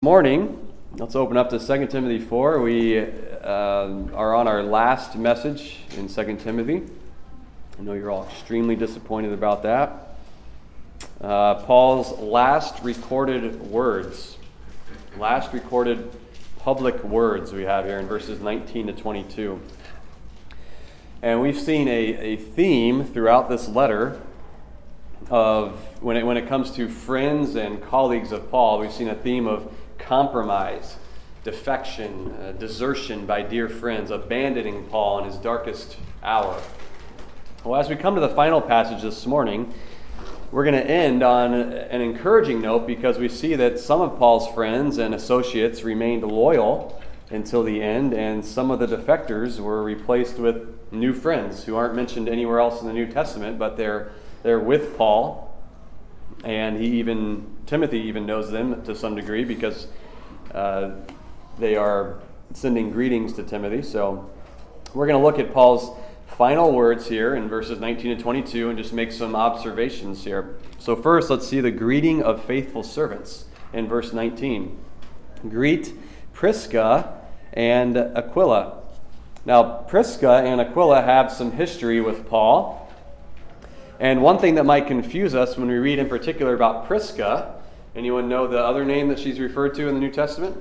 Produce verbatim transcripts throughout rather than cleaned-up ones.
Morning, let's open up to Second Timothy four. We uh, are on our last message in Second Timothy. I know you're all extremely disappointed about that. Uh, Paul's last recorded words, last recorded public words we have here in verses nineteen to twenty-two. And we've seen a, a theme throughout this letter of, when it, when it comes to friends and colleagues of Paul, we've seen a theme of compromise, defection, uh, desertion by dear friends, abandoning Paul in his darkest hour. Well, as we come to the final passage this morning, we're going to end on an encouraging note because we see that some of Paul's friends and associates remained loyal until the end, and some of the defectors were replaced with new friends who aren't mentioned anywhere else in the New Testament, but they're they're with Paul. And he even, Timothy even knows them to some degree because uh, they are sending greetings to Timothy. So we're going to look at Paul's final words here in verses nineteen to twenty-two and just make some observations here. So first, let's see the greeting of faithful servants in verse nineteen. Greet Prisca and Aquila. Now, Prisca and Aquila have some history with Paul. And one thing that might confuse us when we read in particular about Prisca, anyone know the other name that she's referred to in the New Testament?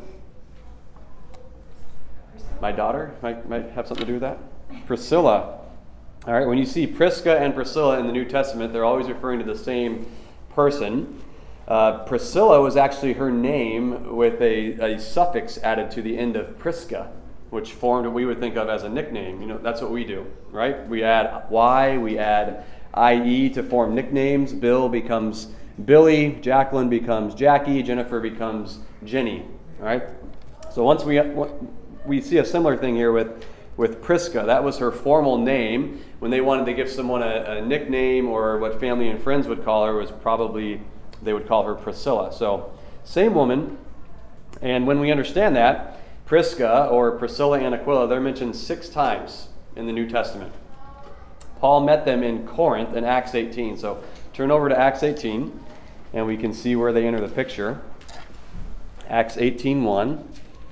My daughter might, might have something to do with that. Priscilla. All right, when you see Prisca and Priscilla in the New Testament, they're always referring to the same person. Uh, Priscilla was actually her name with a, a suffix added to the end of Prisca, which formed what we would think of as a nickname. You know, that's what we do, right? We add Y, we add I E to form nicknames. Bill becomes Billy, Jacqueline becomes Jackie, Jennifer becomes Jenny. All right. So once we we see a similar thing here with with Prisca. That was her formal name. When they wanted to give someone a, a nickname, or what family and friends would call her, was probably they would call her Priscilla. So same woman. And when we understand that, Prisca or Priscilla and Aquila, they're mentioned six times in the New Testament. Paul met them in Corinth in Acts eighteen. So turn over to Acts eighteen, and we can see where they enter the picture. Acts eighteen one.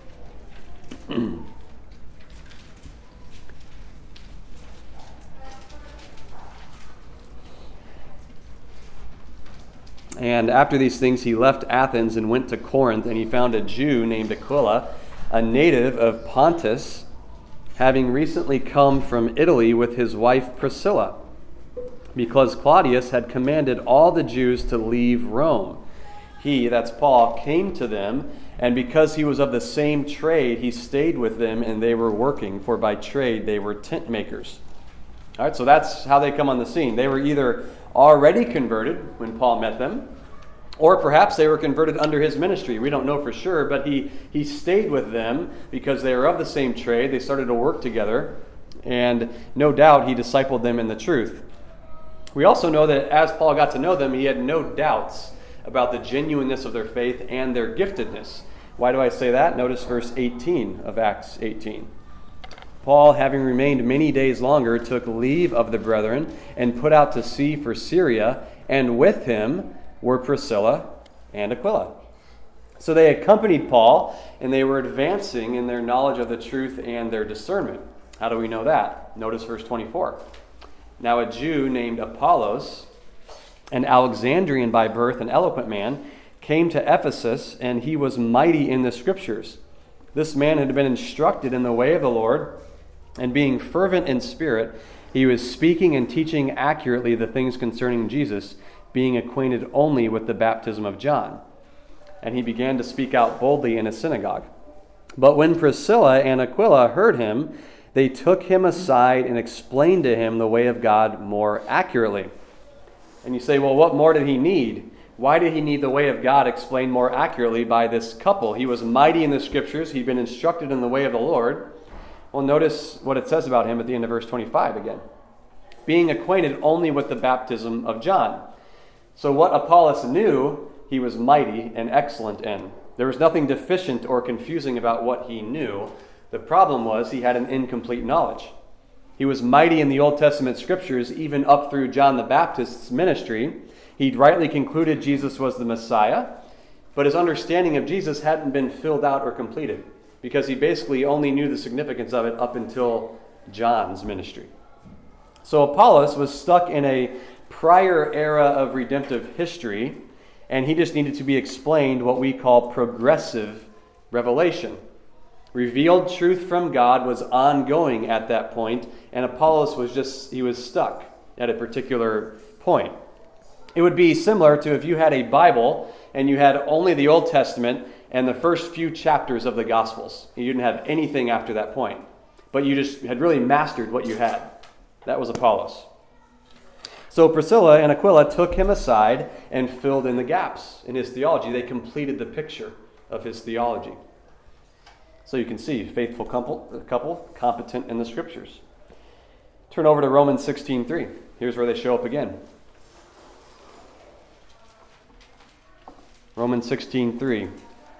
And after these things he left Athens and went to Corinth, and he found a Jew named Aquila, a native of Pontus, having recently come from Italy with his wife Priscilla, because Claudius had commanded all the Jews to leave Rome. He, that's Paul, came to them, and because he was of the same trade, he stayed with them, and they were working, for by trade they were tent makers. All right, so that's how they come on the scene. They were either already converted when Paul met them, or perhaps they were converted under his ministry. We don't know for sure, but he, he stayed with them because they were of the same trade. They started to work together, and no doubt he discipled them in the truth. We also know that as Paul got to know them, he had no doubts about the genuineness of their faith and their giftedness. Why do I say that? Notice verse eighteen of Acts eighteen. Paul, having remained many days longer, took leave of the brethren and put out to sea for Syria, and with him were Priscilla and Aquila. So they accompanied Paul, and they were advancing in their knowledge of the truth and their discernment. How do we know that? Notice verse twenty-four. Now a Jew named Apollos, an Alexandrian by birth, an eloquent man, came to Ephesus, and he was mighty in the Scriptures. This man had been instructed in the way of the Lord, and being fervent in spirit, he was speaking and teaching accurately the things concerning Jesus, being acquainted only with the baptism of John. And he began to speak out boldly in a synagogue. But when Priscilla and Aquila heard him, they took him aside and explained to him the way of God more accurately. And you say, well, what more did he need? Why did he need the way of God explained more accurately by this couple? He was mighty in the Scriptures. He'd been instructed in the way of the Lord. Well, notice what it says about him at the end of verse twenty-five again. Being acquainted only with the baptism of John. So what Apollos knew, he was mighty and excellent in. There was nothing deficient or confusing about what he knew. The problem was he had an incomplete knowledge. He was mighty in the Old Testament Scriptures, even up through John the Baptist's ministry. He'd rightly concluded Jesus was the Messiah, but his understanding of Jesus hadn't been filled out or completed, because he basically only knew the significance of it up until John's ministry. So Apollos was stuck in a prior era of redemptive history, and he just needed to be explained what we call progressive revelation. Revealed truth from God was ongoing at that point, and Apollos was just, he was stuck at a particular point. It would be similar to if you had a Bible and you had only the Old Testament and the first few chapters of the Gospels. You didn't have anything after that point, but you just had really mastered what you had. That was Apollos. So Priscilla and Aquila took him aside and filled in the gaps in his theology. They completed the picture of his theology. So you can see, faithful couple, couple competent in the Scriptures. Turn over to Romans sixteen three. Here's where they show up again. Romans sixteen three.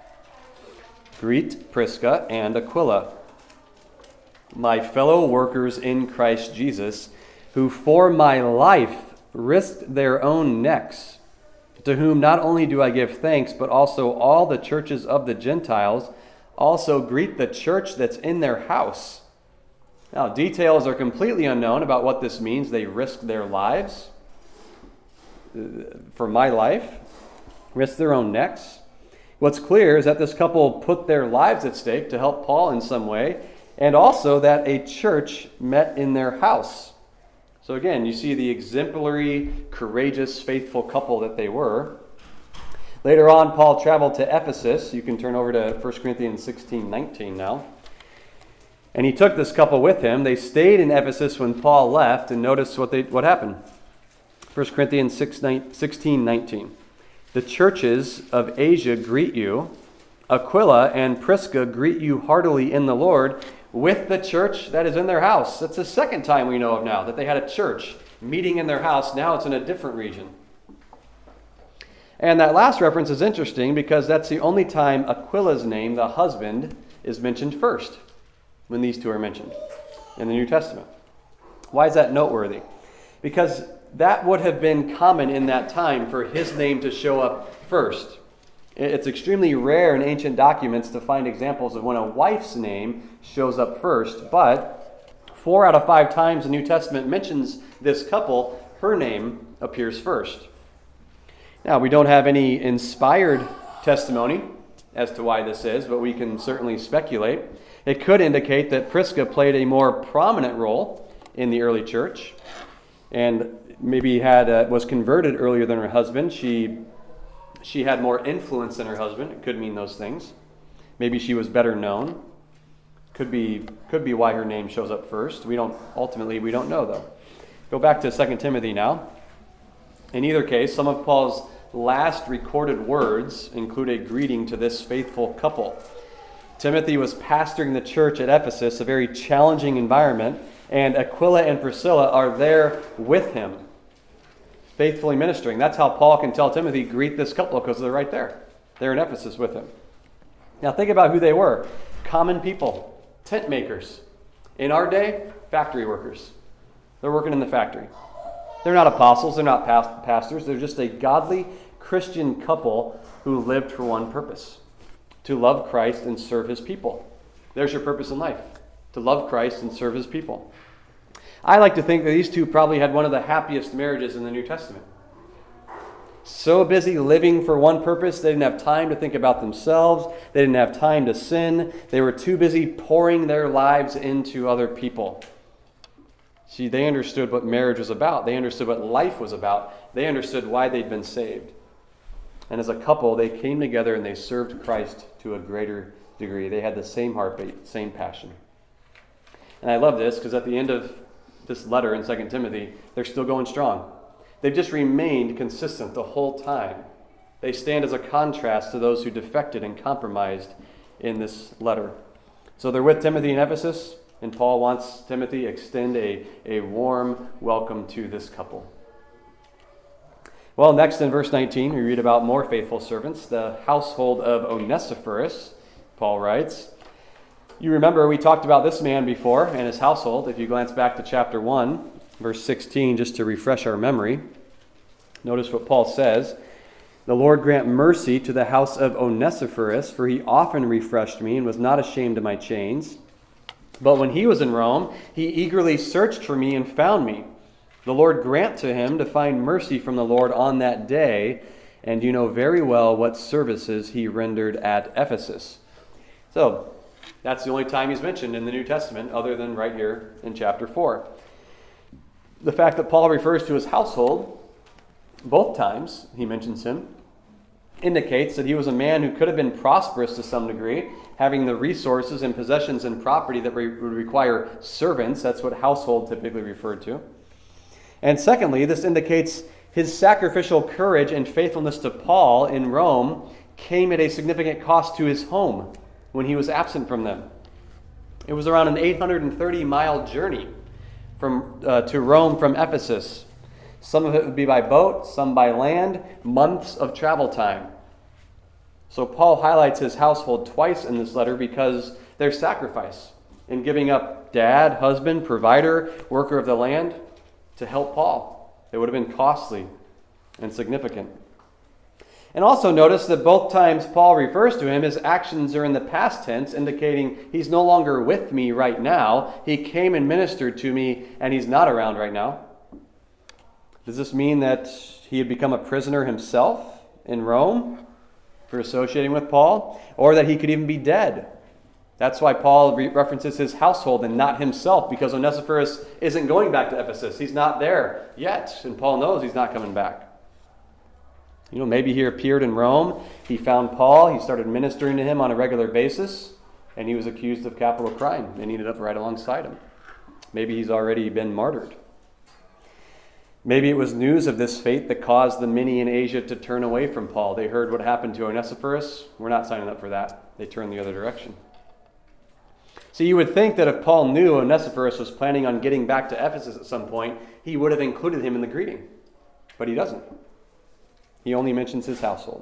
Greet Prisca and Aquila, my fellow workers in Christ Jesus, who for my life risked their own necks, to whom not only do I give thanks, but also all the churches of the Gentiles also greet the church that's in their house. Now, details are completely unknown about what this means. They risked their lives for my life, risked their own necks. What's clear is that this couple put their lives at stake to help Paul in some way, and also that a church met in their house. So again, you see the exemplary, courageous, faithful couple that they were. Later on, Paul traveled to Ephesus. You can turn over to First Corinthians sixteen nineteen now. And he took this couple with him. They stayed in Ephesus when Paul left, and notice what they what happened. First Corinthians sixteen nineteen. The churches of Asia greet you. Aquila and Prisca greet you heartily in the Lord, with the church that is in their house. That's the second time we know of now that they had a church meeting in their house. Now it's in a different region. And that last reference is interesting because that's the only time Aquila's name, the husband, is mentioned first when these two are mentioned in the New Testament. Why is that noteworthy? Because that would have been common in that time for his name to show up first. It's extremely rare in ancient documents to find examples of when a wife's name shows up first, but four out of five times the New Testament mentions this couple, her name appears first. Now, we don't have any inspired testimony as to why this is, but we can certainly speculate. It could indicate that Prisca played a more prominent role in the early church and maybe had uh, was converted earlier than her husband. She she had more influence than her husband. It could mean those things. Maybe she was better known. Could be could be why her name shows up first. We don't ultimately we don't know though. Go back to Second Timothy now. In either case, some of Paul's last recorded words include a greeting to this faithful couple. Timothy was pastoring the church at Ephesus, a very challenging environment, and Aquila and Priscilla are there with him, faithfully ministering. That's how Paul can tell Timothy, greet this couple, because they're right there. They're in Ephesus with him. Now think about who they were. Common people, tent makers. In our day, factory workers. They're working in the factory. They're not apostles, they're not pastors, they're just a godly Christian couple who lived for one purpose, to love Christ and serve his people. There's your purpose in life, to love Christ and serve his people. I like to think that these two probably had one of the happiest marriages in the New Testament. So busy living for one purpose, they didn't have time to think about themselves, they didn't have time to sin, they were too busy pouring their lives into other people. See, they understood what marriage was about. They understood what life was about. They understood why they'd been saved. And as a couple, they came together and they served Christ to a greater degree. They had the same heartbeat, same passion. And I love this because at the end of this letter in Second Timothy, they're still going strong. They've just remained consistent the whole time. They stand as a contrast to those who defected and compromised in this letter. So they're with Timothy in Ephesus. And Paul wants Timothy to extend a, a warm welcome to this couple. Well, next in verse nineteen, we read about more faithful servants, the household of Onesiphorus, Paul writes. You remember we talked about this man before and his household. If you glance back to chapter one, verse sixteen, just to refresh our memory, notice what Paul says. The Lord grant mercy to the house of Onesiphorus, for he often refreshed me and was not ashamed of my chains. But when he was in Rome, he eagerly searched for me and found me. The Lord grant to him to find mercy from the Lord on that day, and you know very well what services he rendered at Ephesus. So, that's the only time he's mentioned in the New Testament, other than right here in chapter four. The fact that Paul refers to his household, both times he mentions him, indicates that he was a man who could have been prosperous to some degree, having the resources and possessions and property that re- would require servants. That's what household typically referred to. And secondly, this indicates his sacrificial courage and faithfulness to Paul in Rome came at a significant cost to his home when he was absent from them. It was around an eight hundred thirty mile journey from uh, to Rome from Ephesus. Some of it would be by boat, some by land, months of travel time. So Paul highlights his household twice in this letter because their sacrifice in giving up dad, husband, provider, worker of the land to help Paul. It would have been costly and significant. And also notice that both times Paul refers to him, his actions are in the past tense, indicating he's no longer with me right now. He came and ministered to me, and he's not around right now. Does this mean that he had become a prisoner himself in Rome for associating with Paul? Or that he could even be dead? That's why Paul re- references his household and not himself, because Onesiphorus isn't going back to Ephesus. He's not there yet, and Paul knows he's not coming back. You know, maybe he appeared in Rome, he found Paul, he started ministering to him on a regular basis, and he was accused of capital crime and ended up right alongside him. Maybe he's already been martyred. Maybe it was news of this fate that caused the many in Asia to turn away from Paul. They heard what happened to Onesiphorus. We're not signing up for that. They turned the other direction. So you would think that if Paul knew Onesiphorus was planning on getting back to Ephesus at some point, he would have included him in the greeting. But he doesn't. He only mentions his household.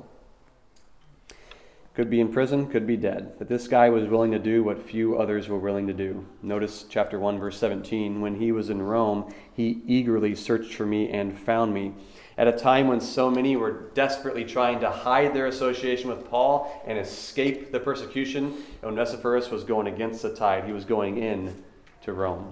Could be in prison, could be dead. But this guy was willing to do what few others were willing to do. Notice chapter one, verse seventeen. When he was in Rome, he eagerly searched for me and found me. At a time when so many were desperately trying to hide their association with Paul and escape the persecution, Onesiphorus was going against the tide. He was going in to Rome.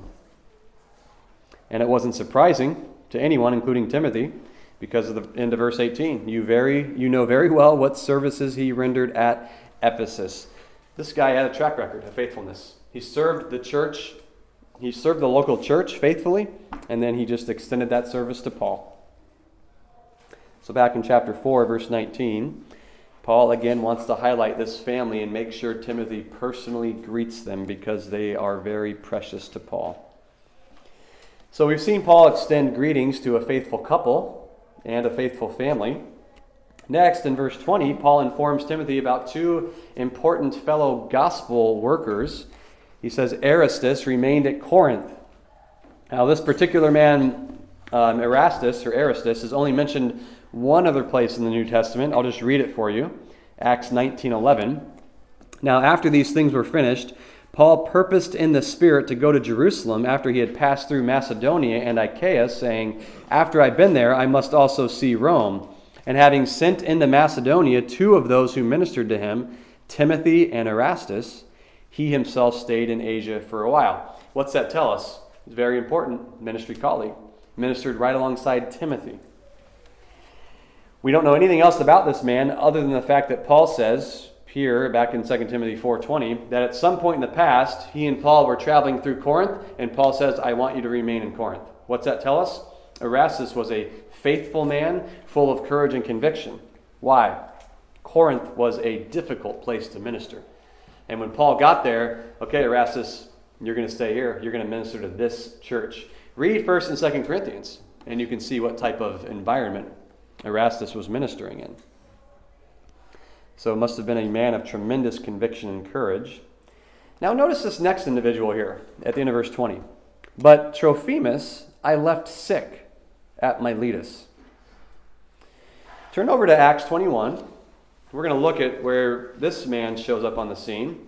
And it wasn't surprising to anyone, including Timothy, because of the end of verse eighteen. You very, you know very well what services he rendered at Ephesus. This guy had a track record of faithfulness. He served the church, he served the local church faithfully, and then he just extended that service to Paul. So back in chapter four, verse nineteen, Paul again wants to highlight this family and make sure Timothy personally greets them because they are very precious to Paul. So we've seen Paul extend greetings to a faithful couple and a faithful family. Next, in verse twenty, Paul informs Timothy about two important fellow gospel workers. He says, Erastus remained at Corinth. Now, this particular man, um, Erastus, or Erastus, is only mentioned one other place in the New Testament. I'll just read it for you. Acts nineteen eleven. Now, after these things were finished, Paul purposed in the Spirit to go to Jerusalem after he had passed through Macedonia and Achaia, saying, After I've been there, I must also see Rome. And having sent into Macedonia two of those who ministered to him, Timothy and Erastus, he himself stayed in Asia for a while. What's that tell us? It's very important. Ministry colleague. Ministered right alongside Timothy. We don't know anything else about this man other than the fact that Paul says here, back in Second Timothy four twenty, that at some point in the past, he and Paul were traveling through Corinth, and Paul says, I want you to remain in Corinth. What's that tell us? Erastus was a faithful man, full of courage and conviction. Why? Corinth was a difficult place to minister. And when Paul got there, okay, Erastus, you're going to stay here. You're going to minister to this church. Read First and Second Corinthians, and you can see what type of environment Erastus was ministering in. So it must have been a man of tremendous conviction and courage. Now notice this next individual here at the end of verse twenty. But Trophimus I left sick at Miletus. Turn over to Acts twenty-one. We're going to look at where this man shows up on the scene.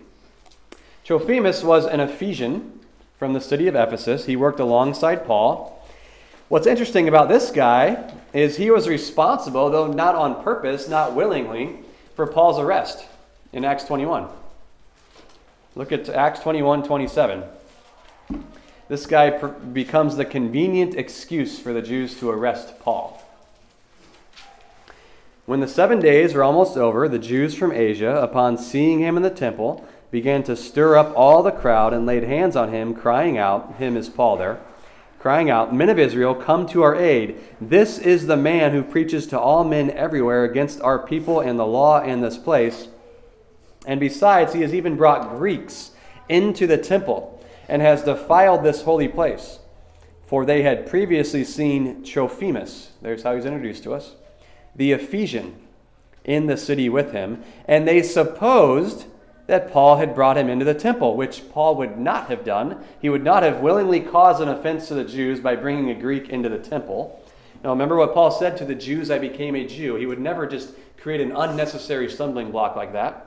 Trophimus was an Ephesian from the city of Ephesus. He worked alongside Paul. What's interesting about this guy is he was responsible, though not on purpose, not willingly, for Paul's arrest in Acts twenty-one. Look at Acts twenty-one twenty-seven. This guy per- becomes the convenient excuse for the Jews to arrest Paul. When the seven days were almost over, the Jews from Asia, upon seeing him in the temple, began to stir up all the crowd and laid hands on him, crying out, him is Paul there, crying out, Men of Israel, come to our aid. This is the man who preaches to all men everywhere against our people and the law in this place. And besides, he has even brought Greeks into the temple and has defiled this holy place. For they had previously seen Trophimus, there's how he's introduced to us, the Ephesian, in the city with him, and they supposed that Paul had brought him into the temple, which Paul would not have done. He would not have willingly caused an offense to the Jews by bringing a Greek into the temple. Now remember what Paul said to the Jews, I became a Jew. He would never just create an unnecessary stumbling block like that.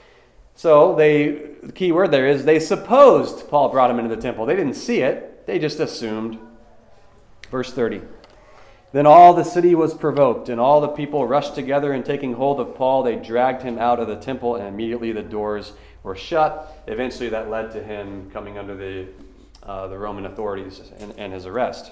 So they, the key word there is they supposed Paul brought him into the temple. They didn't see it. They just assumed. Verse thirty. Then all the city was provoked, and all the people rushed together, and taking hold of Paul, they dragged him out of the temple, and immediately the doors were shut. Eventually that led to him coming under the uh, the Roman authorities and, and his arrest.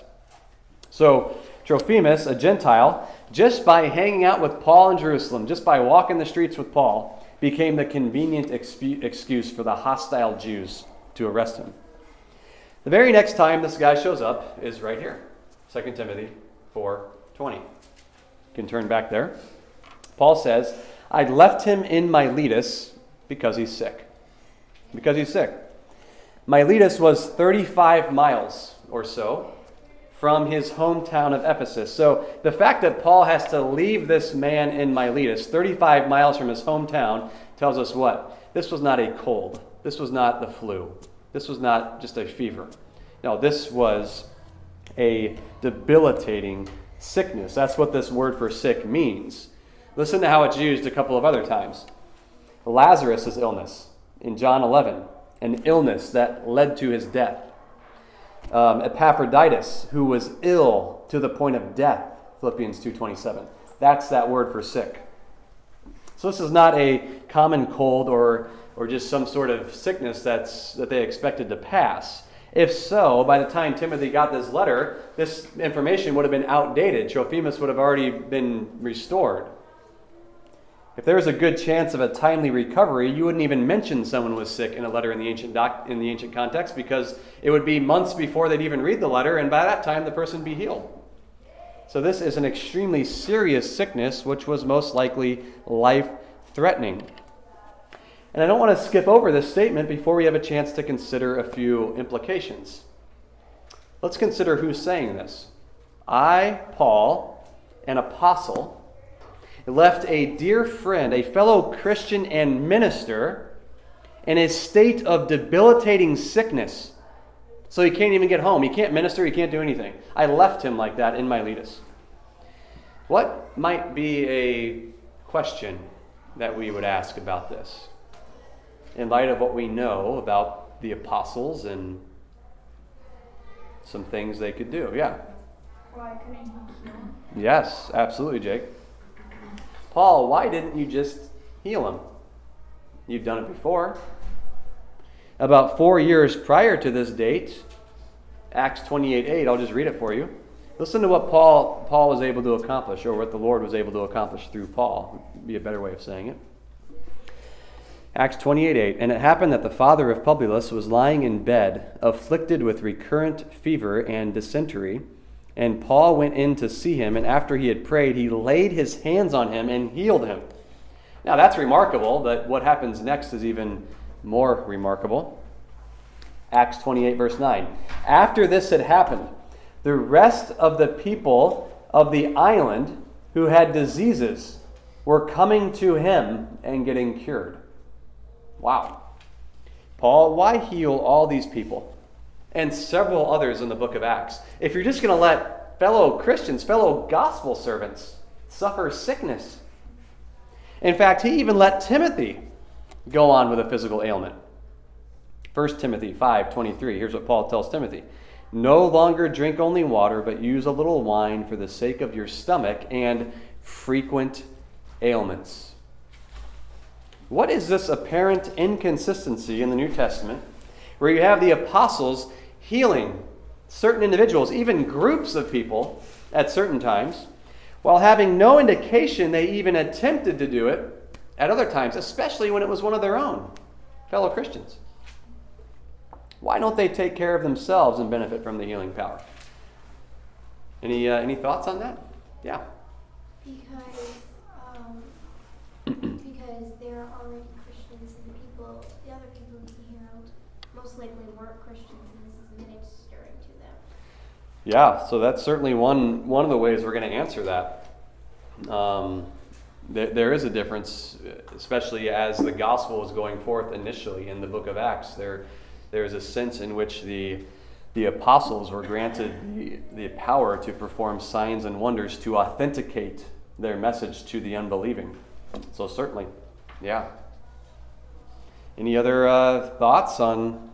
So Trophimus, a Gentile, just by hanging out with Paul in Jerusalem, just by walking the streets with Paul, became the convenient expu- excuse for the hostile Jews to arrest him. The very next time this guy shows up is right here, Second Timothy four twenty. You can turn back there. Paul says, I left him in Miletus because he's sick. Because he's sick. Miletus was thirty-five miles or so from his hometown of Ephesus. So the fact that Paul has to leave this man in Miletus, thirty-five miles from his hometown, tells us what? This was not a cold. This was not the flu. This was not just a fever. No, this was a debilitating sickness. That's what this word for sick means. Listen to how it's used a couple of other times. Lazarus' illness in John eleven, an illness that led to his death. Um, Epaphroditus, who was ill to the point of death, Philippians two twenty-seven. That's that word for sick. So this is not a common cold or or just some sort of sickness that's that they expected to pass. If so, by the time Timothy got this letter, this information would have been outdated. Trophimus would have already been restored. If there was a good chance of a timely recovery, you wouldn't even mention someone was sick in a letter in the ancient doc, in the ancient context, because it would be months before they'd even read the letter, and by that time the person would be healed. So this is an extremely serious sickness, which was most likely life-threatening. And I don't want to skip over this statement before we have a chance to consider a few implications. Let's consider who's saying this. I, Paul, an apostle, left a dear friend, a fellow Christian and minister, in a state of debilitating sickness. So he can't even get home. He can't minister. He can't do anything. I left him like that in Miletus. What might be a question that we would ask about this, in light of what we know about the apostles and some things they could do? Yeah. Why couldn't he heal him? Yes, absolutely, Jake. Paul, why didn't you just heal him? You've done it before. About four years prior to this date, Acts twenty-eight eight, I'll just read it for you. Listen to what Paul Paul was able to accomplish, or what the Lord was able to accomplish through Paul. Would be a better way of saying it. Acts twenty-eight eight, and it happened that the father of Publius was lying in bed, afflicted with recurrent fever and dysentery. And Paul went in to see him, and after he had prayed, he laid his hands on him and healed him. Now that's remarkable, but what happens next is even more remarkable. Acts twenty-eight verse nine. After this had happened, the rest of the people of the island who had diseases were coming to him and getting cured. Wow. Paul, why heal all these people? And several others in the book of Acts, if you're just going to let fellow Christians, fellow gospel servants, suffer sickness. In fact, he even let Timothy go on with a physical ailment. First Timothy five twenty-three, here's what Paul tells Timothy. No longer drink only water, but use a little wine for the sake of your stomach and frequent ailments. What is this apparent inconsistency in the New Testament where you have the apostles healing certain individuals, even groups of people at certain times, while having no indication they even attempted to do it at other times, especially when it was one of their own fellow Christians? Why don't they take care of themselves and benefit from the healing power? Any uh, any thoughts on that? Yeah. Because um, because there are already Christians, and the people, the other people he healed, most likely weren't Christians, and this is ministering to them. Yeah, so that's certainly one one of the ways we're going to answer that. Um, there, there is a difference, especially as the gospel is going forth initially in the book of Acts. There, there's a sense in which the the apostles were granted the, the power to perform signs and wonders to authenticate their message to the unbelieving. So certainly, yeah. Any other uh, thoughts on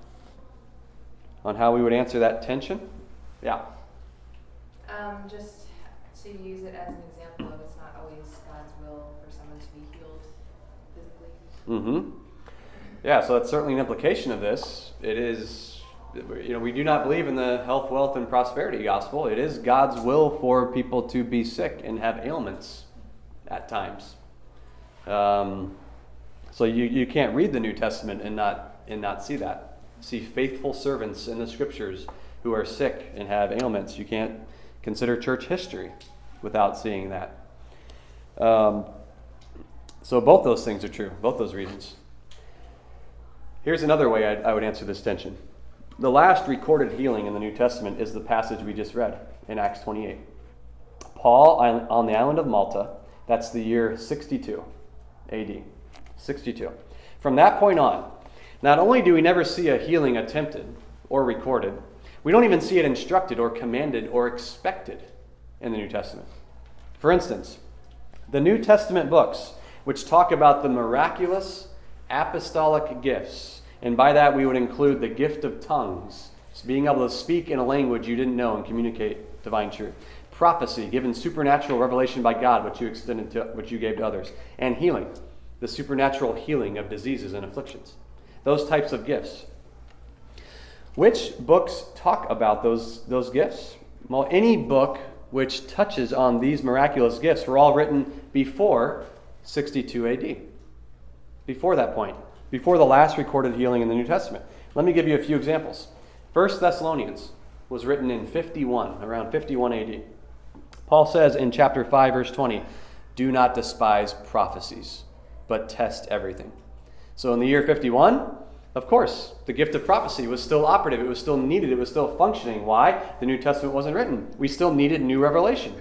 on how we would answer that tension? Yeah. Um, just to use it as an example of it's not always God's will for someone to be healed physically. Mm-hmm. Yeah, so that's certainly an implication of this. It is, you know, we do not believe in the health, wealth, and prosperity gospel. It is God's will for people to be sick and have ailments at times. Um, so you, you can't read the New Testament and not and not see that. See faithful servants in the Scriptures who are sick and have ailments. You can't consider church history without seeing that. Um, so both those things are true, both those reasons. Here's another way I, I would answer this tension. The last recorded healing in the New Testament is the passage we just read in Acts twenty-eight. Paul on the island of Malta, that's the year sixty-two A D. sixty-two. From that point on, not only do we never see a healing attempted or recorded, we don't even see it instructed or commanded or expected in the New Testament. For instance, the New Testament books, which talk about the miraculous apostolic gifts, and by that we would include the gift of tongues, so being able to speak in a language you didn't know and communicate divine truth. Prophecy, given supernatural revelation by God, which you extended to, which you gave to others, and healing, the supernatural healing of diseases and afflictions. Those types of gifts. Which books talk about those, those gifts? Well, any book which touches on these miraculous gifts were all written before sixty-two A D. Before that point. Before the last recorded healing in the New Testament. Let me give you a few examples. First Thessalonians was written in fifty-one, around fifty-one A D. Paul says in chapter five, verse twenty, "Do not despise prophecies, but test everything." So in the year fifty-one, of course, the gift of prophecy was still operative. It was still needed. It was still functioning. Why? The New Testament wasn't written. We still needed new revelation.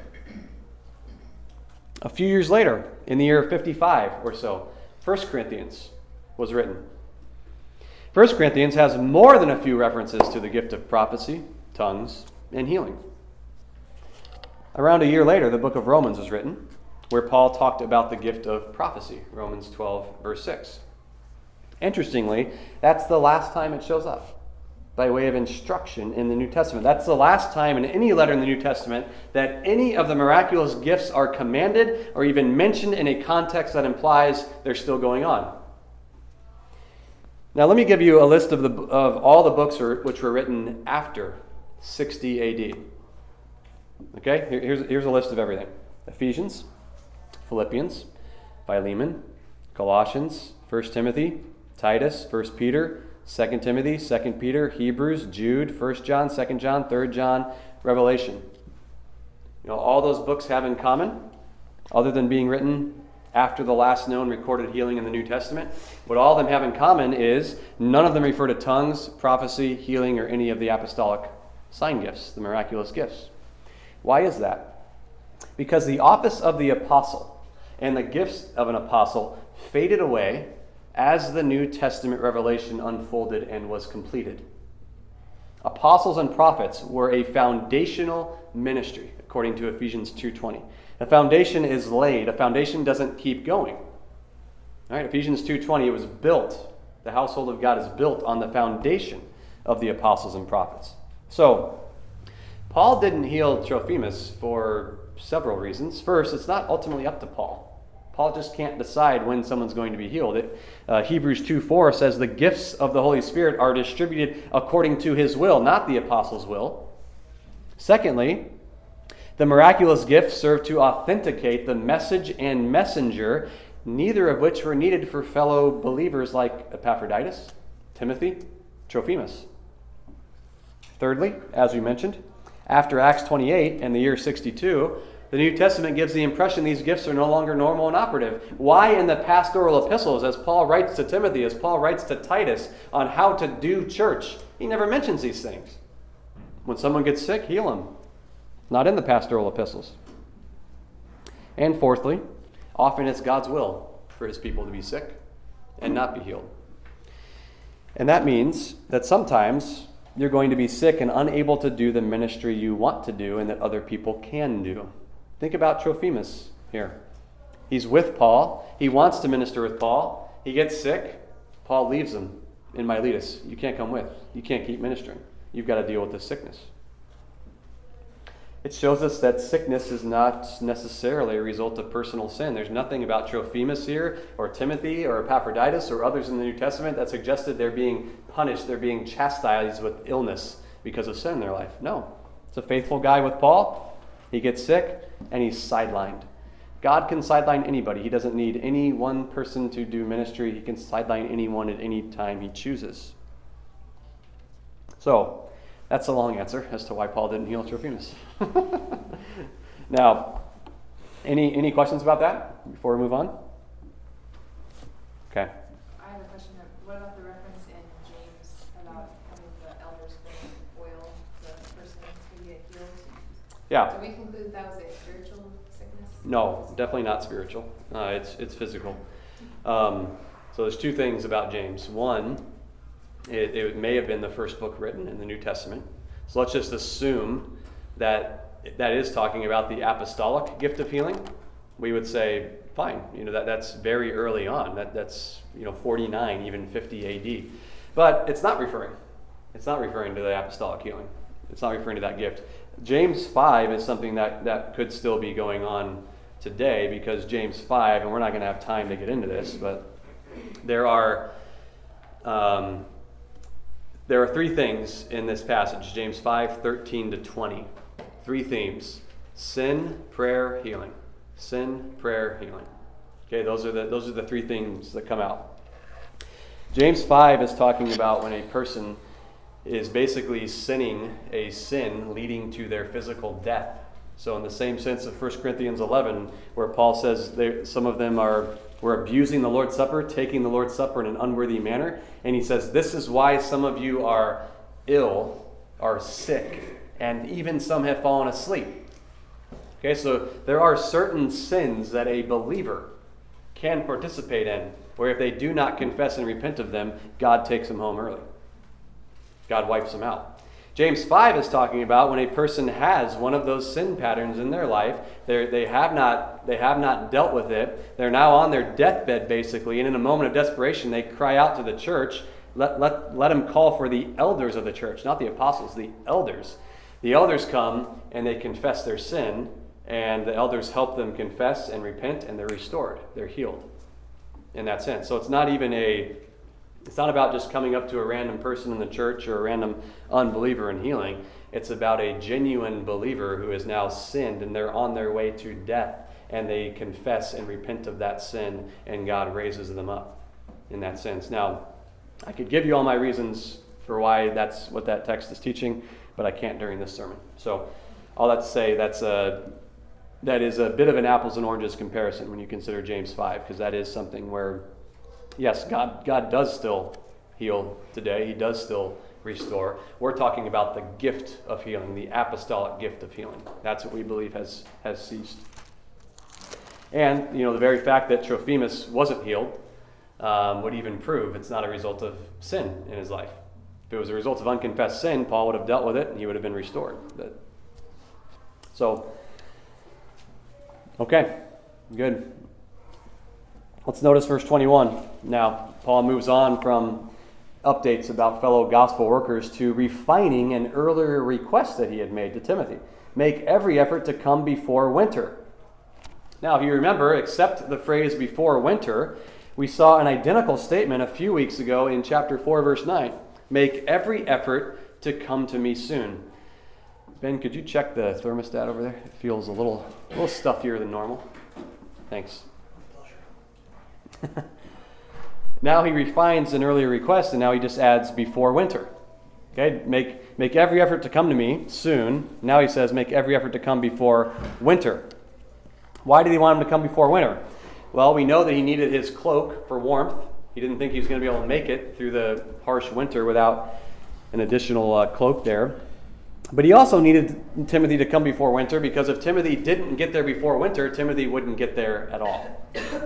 A few years later, in the year fifty-five or so, First Corinthians was written. First Corinthians has more than a few references to the gift of prophecy, tongues, and healing. Around a year later, the book of Romans was written, where Paul talked about the gift of prophecy, Romans twelve, verse six. Interestingly, that's the last time it shows up by way of instruction in the New Testament. That's the last time in any letter in the New Testament that any of the miraculous gifts are commanded or even mentioned in a context that implies they're still going on. Now let me give you a list of the of all the books which were written after sixty A D. Okay, Here, here's, here's a list of everything. Ephesians, Philippians, Philemon, Colossians, First Timothy, Titus, First Peter, Second Timothy, Second Peter, Hebrews, Jude, First John, Second John, Third John, Revelation. You know, all those books have in common, other than being written after the last known recorded healing in the New Testament, what all of them have in common is none of them refer to tongues, prophecy, healing, or any of the apostolic sign gifts, the miraculous gifts. Why is that? Because the office of the apostle and the gifts of an apostle faded away as the New Testament revelation unfolded and was completed. Apostles and prophets were a foundational ministry, according to Ephesians two twenty. A foundation is laid. A foundation doesn't keep going. All right, Ephesians two twenty, it was built. The household of God is built on the foundation of the apostles and prophets. So, Paul didn't heal Trophimus for several reasons. First, it's not ultimately up to Paul. Paul just can't decide when someone's going to be healed. It, uh, Hebrews two four says the gifts of the Holy Spirit are distributed according to his will, not the apostles' will. Secondly, the miraculous gifts serve to authenticate the message and messenger, neither of which were needed for fellow believers like Epaphroditus, Timothy, Trophimus. Thirdly, as we mentioned, after Acts twenty-eight and the year sixty-two, the New Testament gives the impression these gifts are no longer normal and operative. Why in the pastoral epistles, as Paul writes to Timothy, as Paul writes to Titus on how to do church, he never mentions these things. When someone gets sick, heal them. Not in the pastoral epistles. And fourthly, often it's God's will for his people to be sick and not be healed. And that means that sometimes you're going to be sick and unable to do the ministry you want to do and that other people can do. Think about Trophimus here. He's with Paul. He wants to minister with Paul. He gets sick. Paul leaves him in Miletus. You can't come with. You can't keep ministering. You've got to deal with this sickness. It shows us that sickness is not necessarily a result of personal sin. There's nothing about Trophimus here, or Timothy, or Epaphroditus, or others in the New Testament that suggested they're being punished, they're being chastised with illness because of sin in their life. No. It's a faithful guy with Paul. He gets sick, and he's sidelined. God can sideline anybody. He doesn't need any one person to do ministry. He can sideline anyone at any time he chooses. So, that's a long answer as to why Paul didn't heal Trophimus. Now, any any questions about that before we move on? Okay. I have a question. What about the reference in James about having the elders bring oil the person to get healed? Yeah. Do we conclude that was a spiritual sickness? No, definitely not spiritual. Uh, it's it's physical. Um, so there's two things about James. One, it, it may have been the first book written in the New Testament. So let's just assume that that is talking about the apostolic gift of healing. We would say, fine, you know that that's very early on. That that's you know forty-nine, even fifty A D. But it's not referring. It's not referring to the apostolic healing. It's not referring to that gift. James five is something that, that could still be going on today, because James five, and we're not going to have time to get into this, but there are um, there are three things in this passage, James five, thirteen to twenty. Three themes: sin, prayer, healing. Sin, prayer, healing. Okay, those are the those are the three things that come out. James five is talking about when a person is basically sinning a sin leading to their physical death. So in the same sense of First Corinthians eleven, where Paul says they, some of them are were abusing the Lord's Supper, taking the Lord's Supper in an unworthy manner, and he says, this is why some of you are ill, are sick, and even some have fallen asleep. Okay, so there are certain sins that a believer can participate in, where if they do not confess and repent of them, God takes them home early. God wipes them out. James five is talking about when a person has one of those sin patterns in their life, they have not they have not dealt with it, they're now on their deathbed basically, and in a moment of desperation they cry out to the church, let, let, let them call for the elders of the church, not the apostles, the elders. The elders come and they confess their sin, and the elders help them confess and repent, and they're restored, they're healed in that sense. So it's not even a It's not about just coming up to a random person in the church or a random unbeliever and healing. It's about a genuine believer who has now sinned and they're on their way to death, and they confess and repent of that sin, and God raises them up in that sense. Now, I could give you all my reasons for why that's what that text is teaching, but I can't during this sermon. So all that to say, that's a, that is a bit of an apples and oranges comparison when you consider James five, because that is something where yes, God God does still heal today. He does still restore. We're talking about the gift of healing, the apostolic gift of healing. That's what we believe has, has ceased. And, you know, the very fact that Trophimus wasn't healed um, would even prove it's not a result of sin in his life. If it was a result of unconfessed sin, Paul would have dealt with it and he would have been restored. But, so, okay, good. Let's notice verse twenty-one. Now, Paul moves on from updates about fellow gospel workers to refining an earlier request that he had made to Timothy. Make every effort to come before winter. Now, if you remember, except the phrase before winter, we saw an identical statement a few weeks ago in chapter four, verse nine. Make every effort to come to me soon. Ben, could you check the thermostat over there? It feels a little, a little stuffier than normal. Thanks. Now he refines an earlier request, and now he just adds before winter. Okay, make make every effort to come to me soon. Now he says make every effort to come before winter. Why did he want him to come before winter? Well, we know that he needed his cloak for warmth. He didn't think he was going to be able to make it through the harsh winter without an additional uh, cloak there. But he also needed Timothy to come before winter, because if Timothy didn't get there before winter, Timothy wouldn't get there at all.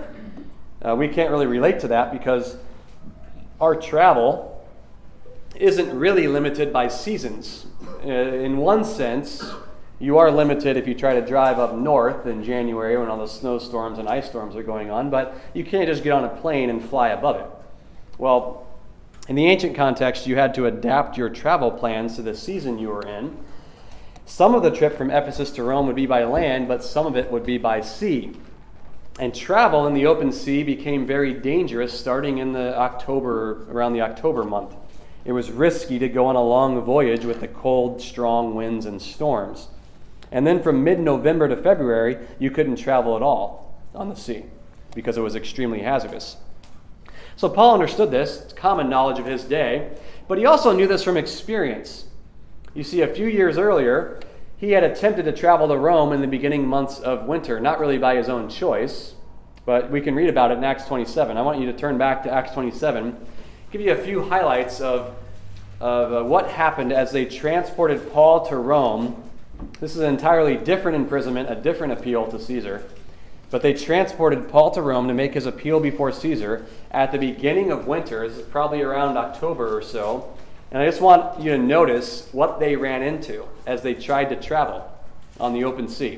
Uh, we can't really relate to that because our travel isn't really limited by seasons. Uh, in one sense, you are limited if you try to drive up north in January when all the snowstorms and ice storms are going on, but you can't just get on a plane and fly above it. Well, in the ancient context, you had to adapt your travel plans to the season you were in. Some of the trip from Ephesus to Rome would be by land, but some of it would be by sea. And travel in the open sea became very dangerous starting in the October, around the October month. It was risky to go on a long voyage with the cold, strong winds and storms. And then from mid-November to February, you couldn't travel at all on the sea because it was extremely hazardous. So Paul understood this. It's common knowledge of his day. But he also knew this from experience. You see, a few years earlier, he had attempted to travel to Rome in the beginning months of winter, not really by his own choice, but we can read about it in Acts twenty-seven. I want you to turn back to Acts twenty-seven, give you a few highlights of, of uh, what happened as they transported Paul to Rome. This is an entirely different imprisonment, a different appeal to Caesar. But they transported Paul to Rome to make his appeal before Caesar at the beginning of winter. This is probably around October or so. And I just want you to notice what they ran into as they tried to travel on the open sea.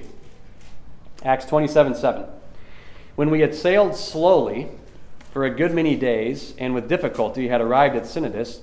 Acts twenty-seven seven. When we had sailed slowly for a good many days and with difficulty had arrived at Cnidus,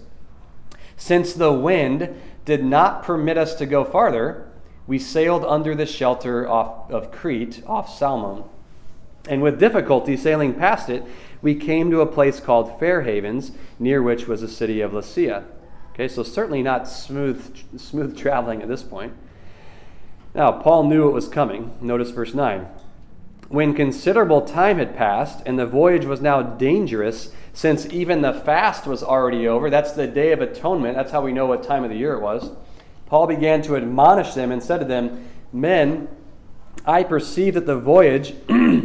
since the wind did not permit us to go farther, we sailed under the shelter off of Crete, off Salmon. And with difficulty sailing past it, we came to a place called Fair Havens, near which was the city of Lasea. Okay, so certainly not smooth, smooth traveling at this point. Now, Paul knew it was coming. Notice verse nine. When considerable time had passed, and the voyage was now dangerous, since even the fast was already over, that's the Day of Atonement, that's how we know what time of the year it was, Paul began to admonish them and said to them, Men, I perceive that the voyage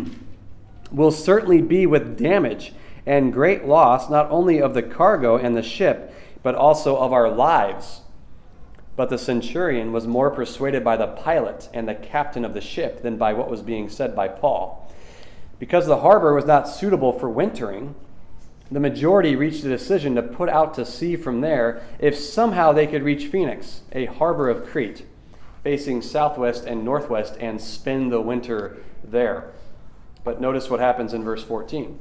will certainly be with damage and great loss, not only of the cargo and the ship, but also of our lives. But the centurion was more persuaded by the pilot and the captain of the ship than by what was being said by Paul. Because the harbor was not suitable for wintering, the majority reached a decision to put out to sea from there if somehow they could reach Phoenix, a harbor of Crete, facing southwest and northwest, and spend the winter there. But notice what happens in verse fourteen.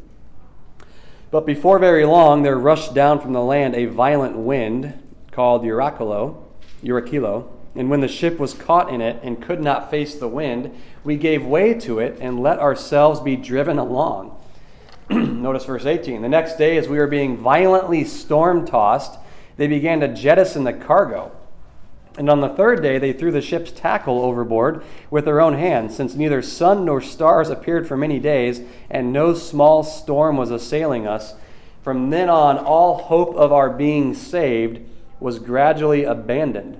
But before very long, there rushed down from the land a violent wind called Eurykilo, Eurykilo, and when the ship was caught in it and could not face the wind, we gave way to it and let ourselves be driven along. Notice verse eighteen. The next day, as we were being violently storm-tossed, they began to jettison the cargo. And on the third day, they threw the ship's tackle overboard with their own hands, since neither sun nor stars appeared for many days, and no small storm was assailing us. From then on, all hope of our being saved was gradually abandoned.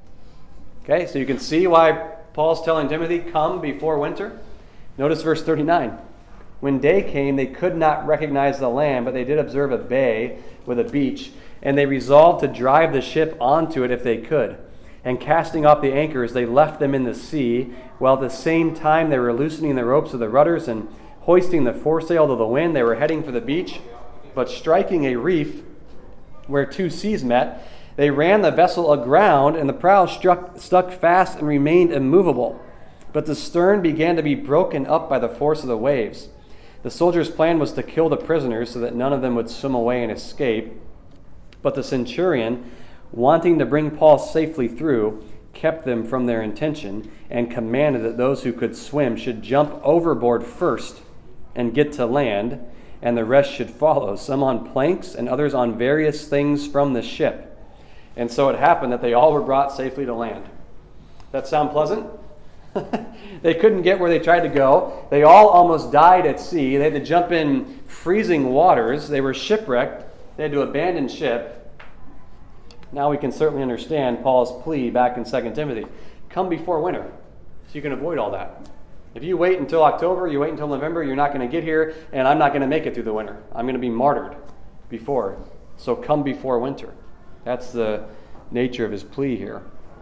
Okay, so you can see why Paul's telling Timothy, come before winter. Notice verse thirty-nine. When day came, they could not recognize the land, but they did observe a bay with a beach, and they resolved to drive the ship onto it if they could. And casting off the anchors, they left them in the sea, while at the same time they were loosening the ropes of the rudders and hoisting the foresail to the wind. They were heading for the beach, but striking a reef where two seas met, they ran the vessel aground, and the prow struck, stuck fast and remained immovable. But the stern began to be broken up by the force of the waves. The soldiers' plan was to kill the prisoners so that none of them would swim away and escape. But the centurion, wanting to bring Paul safely through, kept them from their intention and commanded that those who could swim should jump overboard first and get to land, and the rest should follow, some on planks and others on various things from the ship. And so it happened that they all were brought safely to land. That sound pleasant? They couldn't get where they tried to go. They all almost died at sea. They had to jump in freezing waters. They were shipwrecked. They had to abandon ship. Now we can certainly understand Paul's plea back in Second Timothy. Come before winter, so you can avoid all that. If you wait until October, you wait until November, you're not going to get here, and I'm not going to make it through the winter. I'm going to be martyred before. So come before winter. That's the nature of his plea here.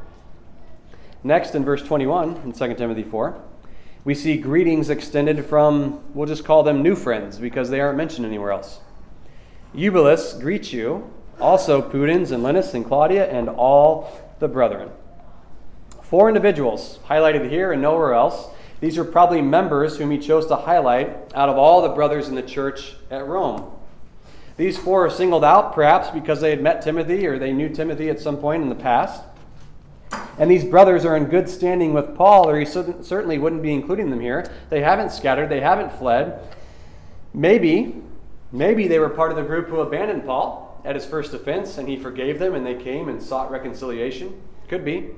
Next, in verse twenty-one, in Second Timothy four, we see greetings extended from, we'll just call them new friends, because they aren't mentioned anywhere else. Eubulus greets you, also Pudens and Linus and Claudia, and all the brethren. Four individuals highlighted here and nowhere else. These are probably members whom he chose to highlight out of all the brothers in the church at Rome. These four are singled out, perhaps because they had met Timothy or they knew Timothy at some point in the past. And these brothers are in good standing with Paul, or he certainly wouldn't be including them here. They haven't scattered. They haven't fled. Maybe, maybe they were part of the group who abandoned Paul at his first offense, and he forgave them, and they came and sought reconciliation. Could be.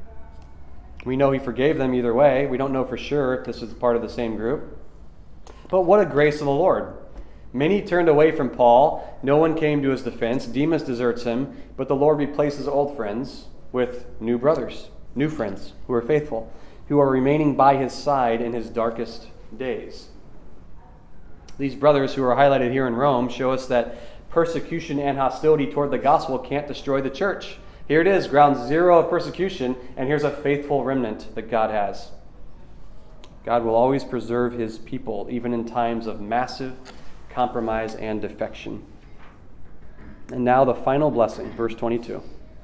We know he forgave them either way. We don't know for sure if this was part of the same group. But what a grace of the Lord. Many turned away from Paul. No one came to his defense. Demas deserts him, but the Lord replaces old friends with new brothers, new friends who are faithful, who are remaining by his side in his darkest days. These brothers who are highlighted here in Rome show us that persecution and hostility toward the gospel can't destroy the church. Here it is, ground zero of persecution, and here's a faithful remnant that God has. God will always preserve his people, even in times of massive compromise and defection. And now the final blessing, verse twenty-two.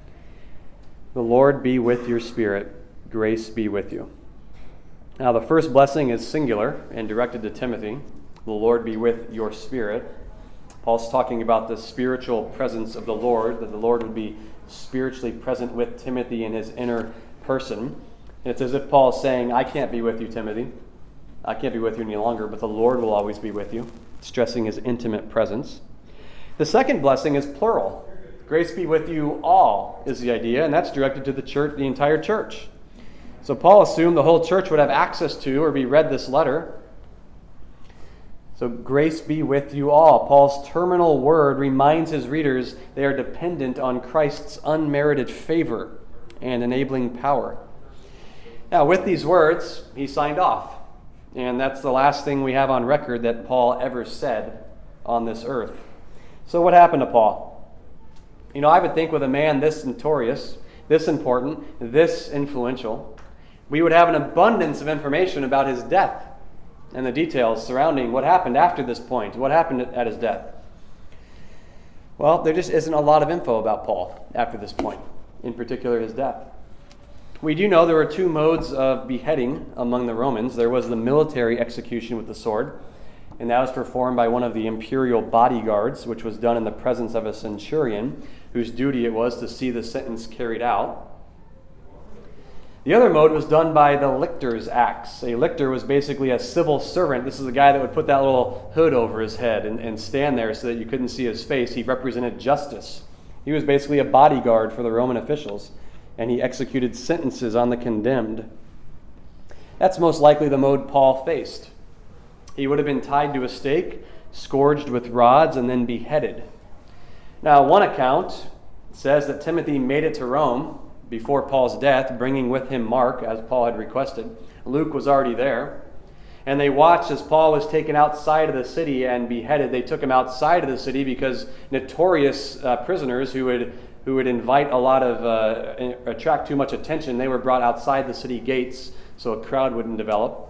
The Lord be with your spirit. Grace be with you. Now the first blessing is singular and directed to Timothy. The Lord be with your spirit. Paul's talking about the spiritual presence of the Lord, that the Lord would be spiritually present with Timothy in his inner person. And it's as if Paul is saying, I can't be with you, Timothy. I can't be with you any longer, but the Lord will always be with you, stressing his intimate presence. The second blessing is plural. Grace be with you all is the idea, and that's directed to the church, the entire church. So Paul assumed the whole church would have access to or be read this letter. So grace be with you all. Paul's terminal word reminds his readers they are dependent on Christ's unmerited favor and enabling power. Now, with these words, he signed off. And that's the last thing we have on record that Paul ever said on this earth. So what happened to Paul? You know, I would think with a man this notorious, this important, this influential, we would have an abundance of information about his death and the details surrounding what happened after this point, what happened at his death. Well, there just isn't a lot of info about Paul after this point, in particular his death. We do know there were two modes of beheading among the Romans. There was the military execution with the sword, and that was performed by one of the imperial bodyguards, which was done in the presence of a centurion, whose duty it was to see the sentence carried out. The other mode was done by the lictor's axe. A lictor was basically a civil servant. This is the guy that would put that little hood over his head and, and stand there so that you couldn't see his face. He represented justice. He was basically a bodyguard for the Roman officials, and he executed sentences on the condemned. That's most likely the mode Paul faced. He would have been tied to a stake, scourged with rods, and then beheaded. Now, one account says that Timothy made it to Rome before Paul's death, bringing with him Mark, as Paul had requested. Luke was already there. And they watched as Paul was taken outside of the city and beheaded. They took him outside of the city because notorious uh, prisoners who would who would invite a lot of, uh, attract too much attention, they were brought outside the city gates so a crowd wouldn't develop.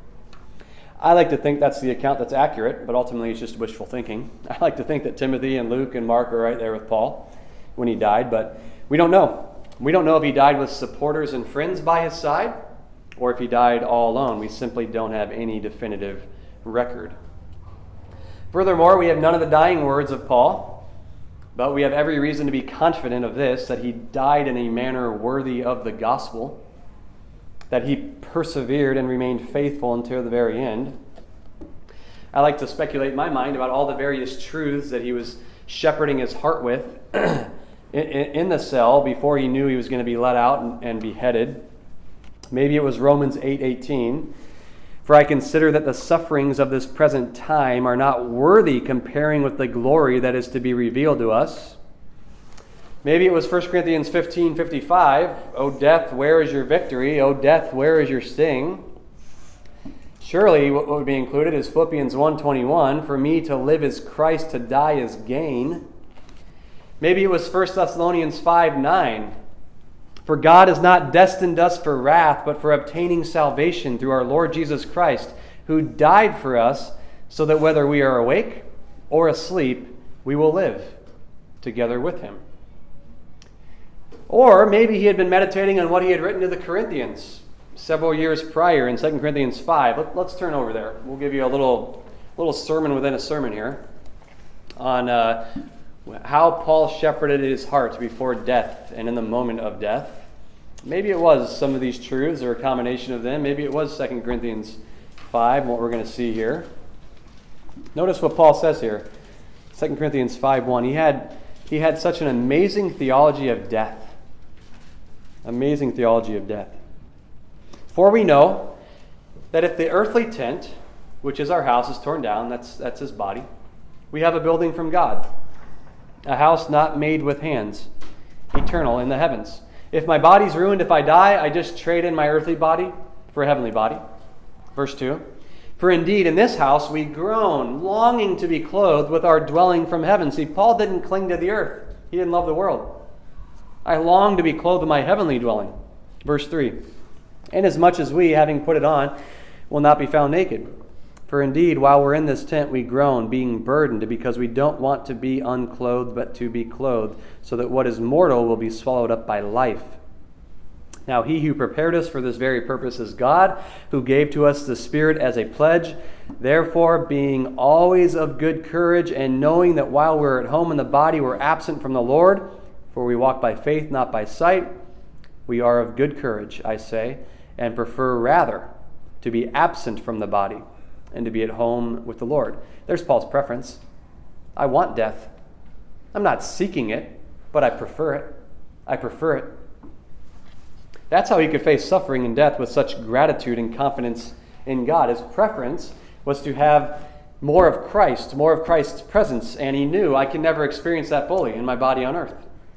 I like to think that's the account that's accurate, but ultimately it's just wishful thinking. I like to think that Timothy and Luke and Mark are right there with Paul when he died, but we don't know. We don't know if he died with supporters and friends by his side or if he died all alone. We simply don't have any definitive record. Furthermore, we have none of the dying words of Paul. But we have every reason to be confident of this, that he died in a manner worthy of the gospel, that he persevered and remained faithful until the very end. I like to speculate in my mind about all the various truths that he was shepherding his heart with in, in the cell before he knew he was going to be let out and, and beheaded. Maybe it was Romans eight eighteen. For I consider that the sufferings of this present time are not worthy comparing with the glory that is to be revealed to us. Maybe it was First Corinthians fifteen fifty-five. O death, where is your victory? O death, where is your sting? Surely what would be included is Philippians one twenty-one. For me to live is Christ, to die is gain. Maybe it was First Thessalonians five nine. For God has not destined us for wrath, but for obtaining salvation through our Lord Jesus Christ, who died for us, so that whether we are awake or asleep, we will live together with him. Or maybe he had been meditating on what he had written to the Corinthians several years prior in Second Corinthians five. Let, let's turn over there. We'll give you a little, little sermon within a sermon here on uh, how Paul shepherded his heart before death and in the moment of death. Maybe it was some of these truths or a combination of them. Maybe it was Second Corinthians five, what we're going to see here. Notice what Paul says here. Second Corinthians five one. He had, he had such an amazing theology of death. Amazing theology of death. For we know that if the earthly tent, which is our house, is torn down, that's, that's his body, we have a building from God, a house not made with hands, eternal in the heavens. If my body's ruined, if I die, I just trade in my earthly body for a heavenly body. Verse two. For indeed, in this house we groan, longing to be clothed with our dwelling from heaven. See, Paul didn't cling to the earth. He didn't love the world. I long to be clothed with my heavenly dwelling. Verse three. Inasmuch as we, having put it on, will not be found naked. For indeed, while we're in this tent, we groan, being burdened, because we don't want to be unclothed, but to be clothed, so that what is mortal will be swallowed up by life. Now he who prepared us for this very purpose is God, who gave to us the Spirit as a pledge. Therefore, being always of good courage, and knowing that while we're at home in the body, we're absent from the Lord, for we walk by faith, not by sight, we are of good courage, I say, and prefer rather to be absent from the body and to be at home with the Lord. There's Paul's preference. I want death. I'm not seeking it, but I prefer it. I prefer it. That's how he could face suffering and death with such gratitude and confidence in God. His preference was to have more of Christ, more of Christ's presence, and he knew I can never experience that fully in my body on earth.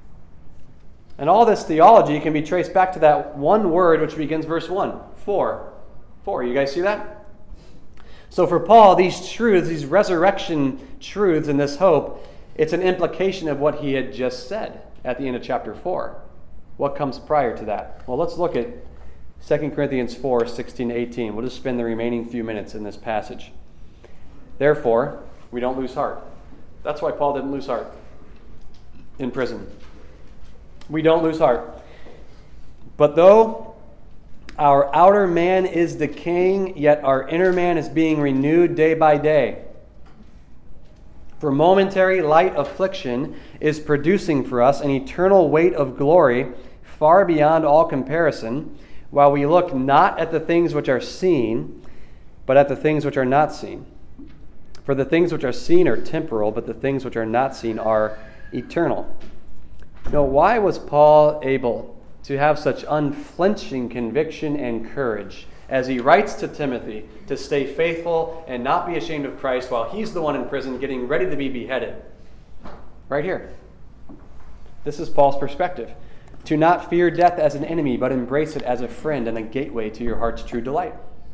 And all this theology can be traced back to that one word which begins verse one, for. For. You guys see that? So for Paul, these truths, these resurrection truths and this hope, it's an implication of what he had just said at the end of chapter four. What comes prior to that? Well, let's look at Second Corinthians four, sixteen to eighteen. We'll just spend the remaining few minutes in this passage. Therefore, we don't lose heart. That's why Paul didn't lose heart in prison. We don't lose heart. But though our outer man is decaying, yet our inner man is being renewed day by day. For momentary light affliction is producing for us an eternal weight of glory far beyond all comparison, while we look not at the things which are seen, but at the things which are not seen. For the things which are seen are temporal, but the things which are not seen are eternal. Now, why was Paul able to have such unflinching conviction and courage as he writes to Timothy to stay faithful and not be ashamed of Christ while he's the one in prison getting ready to be beheaded? Right here. This is Paul's perspective. To not fear death as an enemy, but embrace it as a friend and a gateway to your heart's true delight.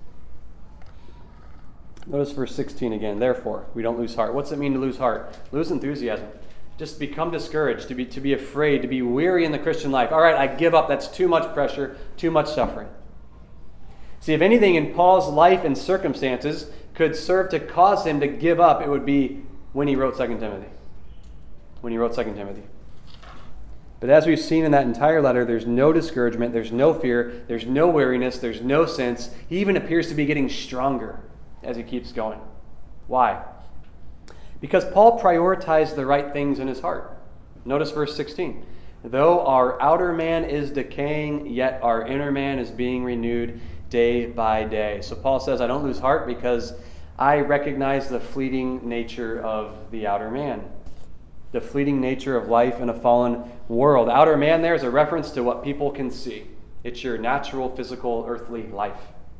Notice verse sixteen again. Therefore, we don't lose heart. What's it mean to lose heart? Lose enthusiasm. Just become discouraged, to be to be afraid, to be weary in the Christian life. All right, I give up. That's too much pressure, too much suffering. See, if anything in Paul's life and circumstances could serve to cause him to give up, it would be when he wrote Second Timothy. When he wrote Second Timothy. But as we've seen in that entire letter, there's no discouragement, there's no fear, there's no weariness, there's no sense. He even appears to be getting stronger as he keeps going. Why? Because Paul prioritized the right things in his heart. Notice verse sixteen. Though our outer man is decaying, yet our inner man is being renewed day by day. So Paul says, I don't lose heart because I recognize the fleeting nature of the outer man, the fleeting nature of life in a fallen world. Outer man there is a reference to what people can see. It's your natural, physical, earthly life.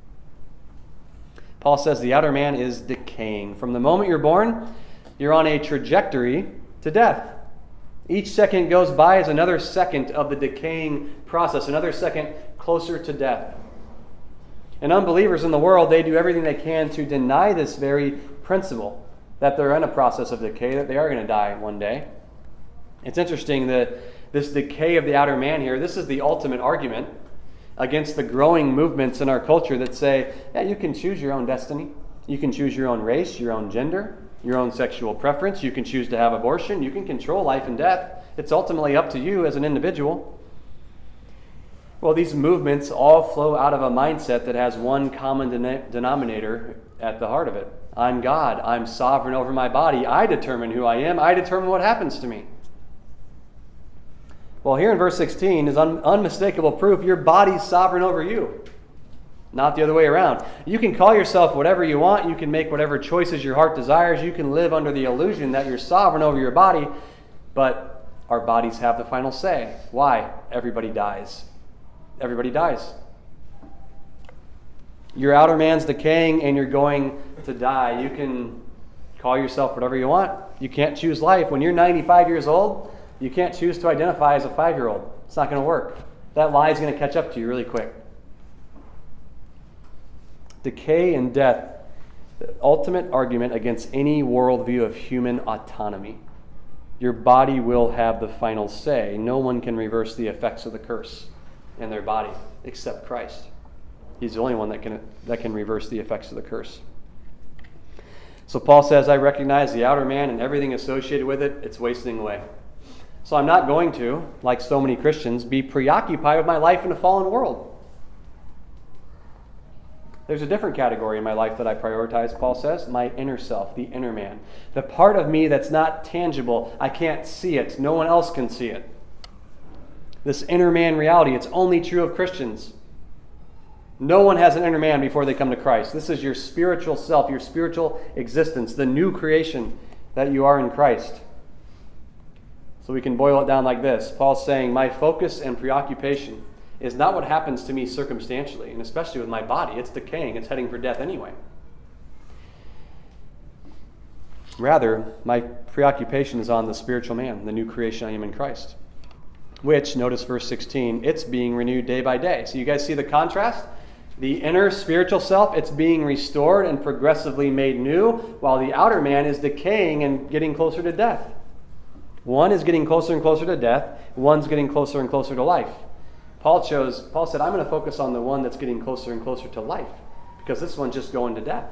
Paul says the outer man is decaying. From the moment you're born, you're on a trajectory to death. Each second goes by as another second of the decaying process, another second closer to death. And unbelievers in the world, they do everything they can to deny this very principle, that they're in a process of decay, that they are going to die one day. It's interesting that this decay of the outer man here, this is the ultimate argument against the growing movements in our culture that say, yeah, you can choose your own destiny. You can choose your own race, your own gender, your own sexual preference. You can choose to have abortion. You can control life and death. It's ultimately up to you as an individual. Well, these movements all flow out of a mindset that has one common den- denominator at the heart of it. I'm God. I'm sovereign over my body. I determine who I am. I determine what happens to me. Well, here in verse sixteen is un- unmistakable proof your body's sovereign over you, not the other way around. You can call yourself whatever you want. You can make whatever choices your heart desires. You can live under the illusion that you're sovereign over your body, but our bodies have the final say. Why? Everybody dies. Everybody dies. Your outer man's decaying and you're going to die. You can call yourself whatever you want. You can't choose life. When you're ninety-five years old, you can't choose to identify as a five-year-old. It's not going to work. That lie is going to catch up to you really quick. Decay and death, the ultimate argument against any worldview of human autonomy. Your body will have the final say. No one can reverse the effects of the curse in their body except Christ. He's the only one that can that can reverse the effects of the curse. So Paul says, I recognize the outer man and everything associated with it, it's wasting away. So I'm not going to, like so many Christians, be preoccupied with my life in a fallen world. There's a different category in my life that I prioritize, Paul says, my inner self, the inner man. The part of me that's not tangible, I can't see it, no one else can see it. This inner man reality, it's only true of Christians. No one has an inner man before they come to Christ. This is your spiritual self, your spiritual existence, the new creation that you are in Christ. So we can boil it down like this. Paul's saying, my focus and preoccupation is not what happens to me circumstantially, and especially with my body. It's decaying. It's heading for death anyway. Rather, my preoccupation is on the spiritual man, the new creation I am in Christ. Which, notice verse sixteen, it's being renewed day by day. So you guys see the contrast? The inner spiritual self, it's being restored and progressively made new, while the outer man is decaying and getting closer to death. One is getting closer and closer to death. One's getting closer and closer to life. Paul chose, Paul said, I'm going to focus on the one that's getting closer and closer to life, because this one's just going to death.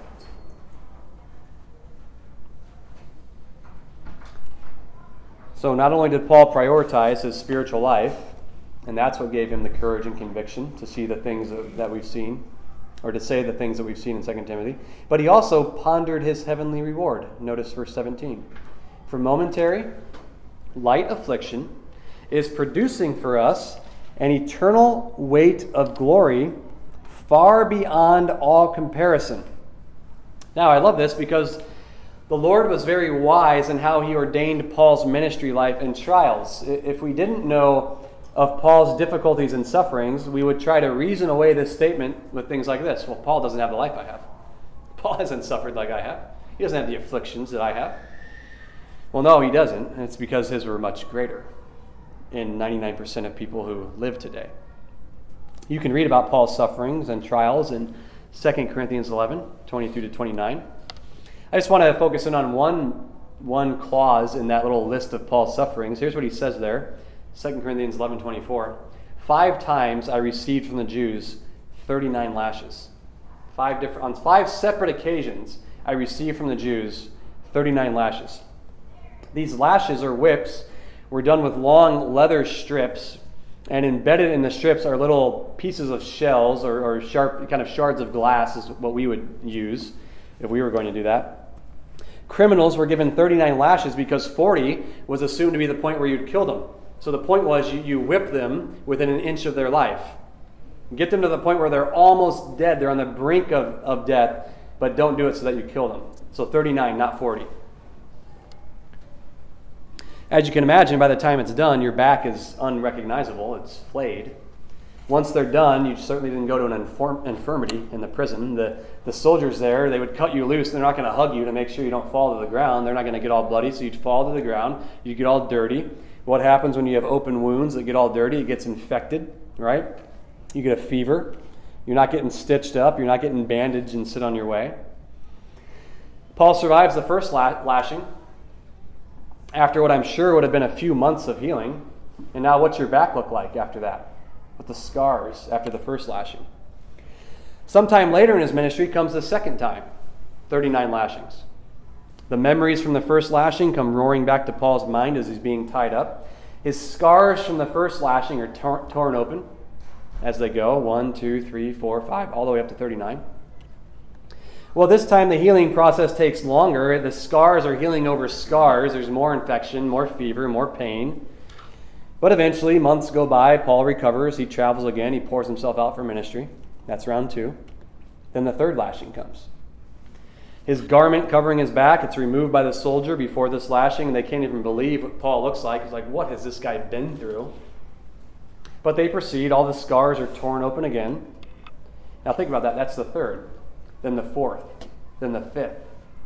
So not only did Paul prioritize his spiritual life, and that's what gave him the courage and conviction to see the things that we've seen, or to say the things that we've seen in Second Timothy, but he also pondered his heavenly reward. Notice verse seventeen. For momentary, light affliction is producing for us an eternal weight of glory far beyond all comparison. Now, I love this because the Lord was very wise in how he ordained Paul's ministry life and trials. If we didn't know of Paul's difficulties and sufferings, we would try to reason away this statement with things like this. Well, Paul doesn't have the life I have. Paul hasn't suffered like I have. He doesn't have the afflictions that I have. Well, no, he doesn't. And it's because his were much greater in ninety-nine percent of people who live today. You can read about Paul's sufferings and trials in Second Corinthians eleven, twenty-three to twenty-nine. I just want to focus in on one, one clause in that little list of Paul's sufferings. Here's what he says there, Second Corinthians eleven, twenty-four. Five times I received from the Jews thirty-nine lashes. Five different, on five separate occasions, I received from the Jews thirty-nine lashes. These lashes, or whips, were done with long leather strips, and embedded in the strips are little pieces of shells or, or sharp kind of shards of glass is what we would use if we were going to do that. Criminals were given thirty-nine lashes because forty was assumed to be the point where you'd kill them. So the point was you, you whip them within an inch of their life. Get them to the point where they're almost dead. They're on the brink of, of death, but don't do it so that you kill them. So thirty-nine, not forty. As you can imagine, by the time it's done, your back is unrecognizable. It's flayed. Once they're done, you certainly didn't go to an inform- infirmity in the prison. The, the soldiers there, they would cut you loose. They're not going to hug you to make sure you don't fall to the ground. They're not going to get all bloody, so you'd fall to the ground. You get all dirty. What happens when you have open wounds that get all dirty? It gets infected, right? You get a fever. You're not getting stitched up. You're not getting bandaged and sit on your way. Paul survives the first lashing after what I'm sure would have been a few months of healing. And now what's your back look like after that? With the scars after the first lashing. Sometime later in his ministry comes the second time, thirty-nine lashings. The memories from the first lashing come roaring back to Paul's mind as he's being tied up. His scars from the first lashing are tor- torn open as they go, one, two, three, four, five, all the way up to thirty-nine. Well, this time the healing process takes longer. The scars are healing over scars. There's more infection, more fever, more pain. But eventually, months go by, Paul recovers, he travels again, he pours himself out for ministry. That's round two. Then the third lashing comes. His garment covering his back, it's removed by the soldier before this lashing, and they can't even believe what Paul looks like. He's like, what has this guy been through? But they proceed, all the scars are torn open again. Now think about that, that's the third. Then the fourth. Then the fifth.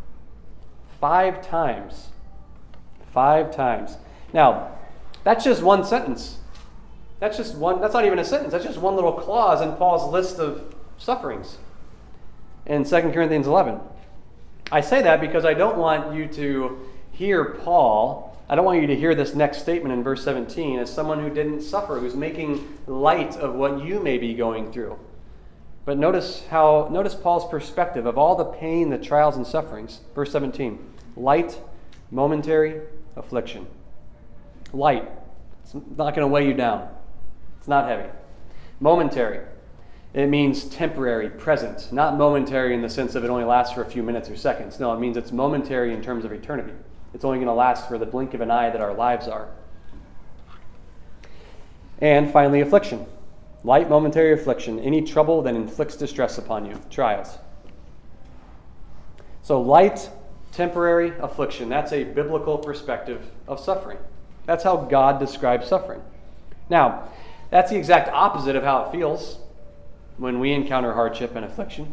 Five times. Five times. Now, that's just one sentence. That's just one, that's not even a sentence. That's just one little clause in Paul's list of sufferings in Second Corinthians eleven. I say that because I don't want you to hear Paul, I don't want you to hear this next statement in verse seventeen as someone who didn't suffer, who's making light of what you may be going through. But notice how, notice Paul's perspective of all the pain, the trials, and sufferings. Verse seventeen, light, momentary affliction. Light. It's not going to weigh you down. It's not heavy. Momentary. It means temporary, present. Not momentary in the sense of it only lasts for a few minutes or seconds. No, it means it's momentary in terms of eternity. It's only going to last for the blink of an eye that our lives are. And finally, affliction. Light, momentary affliction. Any trouble that inflicts distress upon you. Trials. So light, temporary affliction. That's a biblical perspective of suffering. That's how God describes suffering. Now, that's the exact opposite of how it feels when we encounter hardship and affliction.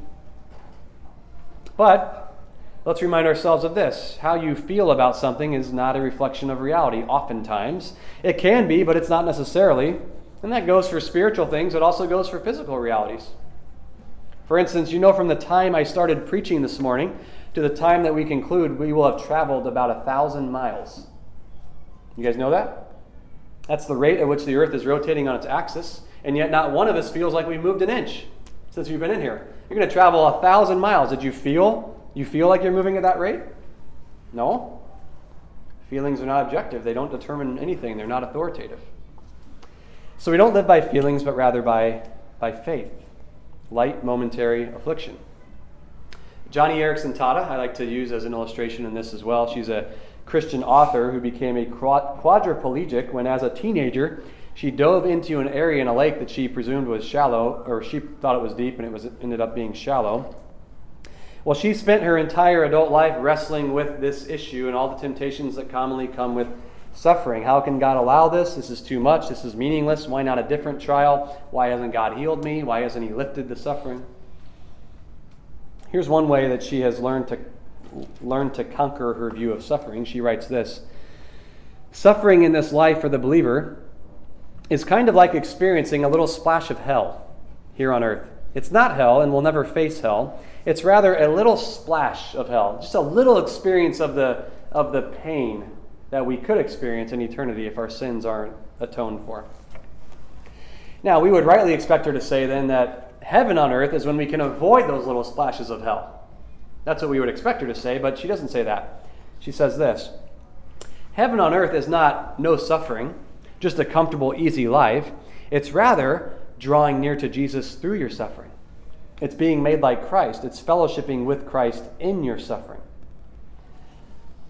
But let's remind ourselves of this. How you feel about something is not a reflection of reality, oftentimes. It can be, but it's not necessarily. And that goes for spiritual things. It also goes for physical realities. For instance, you know from the time I started preaching this morning to the time that we conclude, we will have traveled about a thousand miles. You guys know that? That's the rate at which the earth is rotating on its axis, and yet not one of us feels like we moved an inch since we've been in here. You're going to travel a thousand miles. Did you feel? You feel like you're moving at that rate? No. Feelings are not objective. They don't determine anything. They're not authoritative. So we don't live by feelings, but rather by, by faith. Light, momentary affliction. Johnny Erickson Tada, I like to use as an illustration in this as well. She's a Christian author who became a quadriplegic when, as a teenager, she dove into an area in a lake that she presumed was shallow, or she thought it was deep, and it was it ended up being shallow. Well, she spent her entire adult life wrestling with this issue and all the temptations that commonly come with suffering. How can God allow this? This is too much. This is meaningless. Why not a different trial? Why hasn't God healed me? Why hasn't He lifted the suffering? Here's one way that she has learned to learn to conquer her view of suffering. She writes this: suffering in this life for the believer is kind of like experiencing a little splash of hell here on earth. It's not hell, and we'll never face hell. It's rather a little splash of hell, just a little experience of the of the pain that we could experience in eternity if our sins aren't atoned for. Now, we would rightly expect her to say then that heaven on earth is when we can avoid those little splashes of hell. That's what we would expect her to say, but she doesn't say that. She says this: heaven on earth is not no suffering, just a comfortable, easy life. It's rather drawing near to Jesus through your suffering. It's being made like Christ. It's fellowshipping with Christ in your suffering.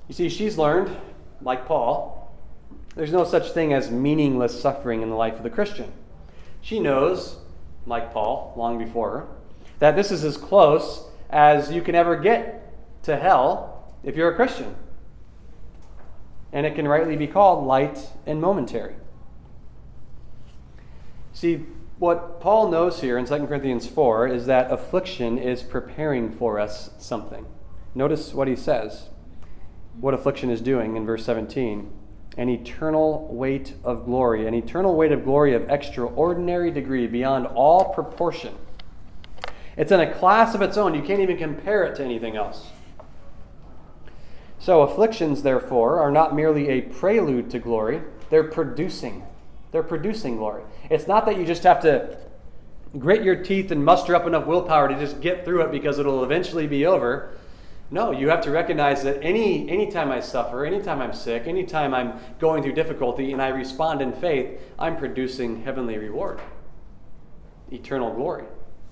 You see, she's learned, like Paul, there's no such thing as meaningless suffering in the life of the Christian. She knows, like Paul, long before her, that this is as close as you can ever get to hell if you're a Christian. And it can rightly be called light and momentary. See, what Paul knows here in Second Corinthians four is that affliction is preparing for us something. Notice what he says, what affliction is doing in verse seventeen. An eternal weight of glory, an eternal weight of glory of extraordinary degree beyond all proportion. It's in a class of its own. You can't even compare it to anything else. So afflictions, therefore, are not merely a prelude to glory. They're producing. They're producing glory. It's not that you just have to grit your teeth and muster up enough willpower to just get through it because it'll eventually be over. No, you have to recognize that any anytime I suffer, anytime I'm sick, anytime I'm going through difficulty and I respond in faith, I'm producing heavenly reward, eternal glory.